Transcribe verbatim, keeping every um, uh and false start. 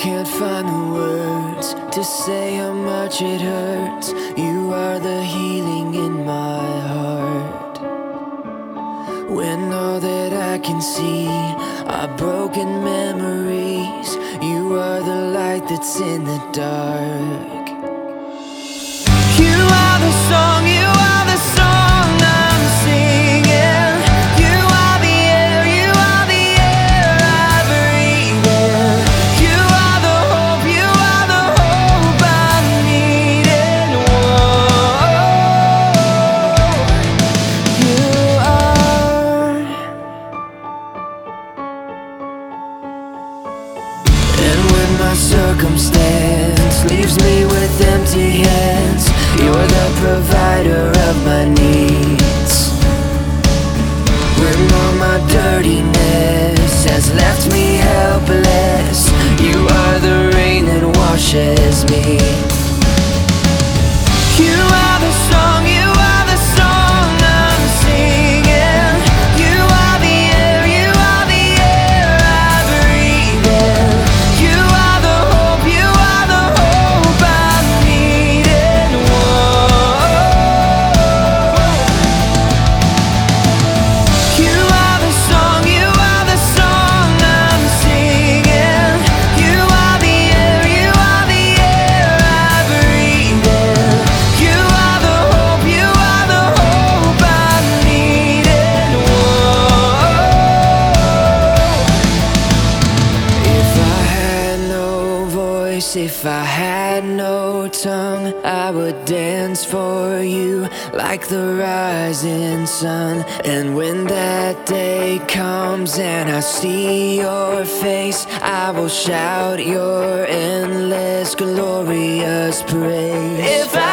can't find the words to say how much it hurts. You are the healing in my heart. When all that I can see are broken memories, you are the light that's in the dark. You are the song, you are the song I'm singing. You are the air, you are the air I breathe in. You are the hope, you are the hope I'm needing. Whoa, you are. And when my circumstance leaves me with empty hands, you're the provider of my needs. When all my dirtiness has left me helpless, you are the rain that washes me. You are the song, you are the song I'm singing. You are the air, you are the air I breathe in. You are the hope, you are the hope I'm needing. Whoa. You are the song, you are the song I'm singing. You are the air, you are the air I breathe in. You are the hope, you are the hope I'm needing. Whoa. If I had no voice, if I had no tongue, I would dance for you like the rising sun. And when that day comes and I see your face, I will shout your endless glorious praise. If I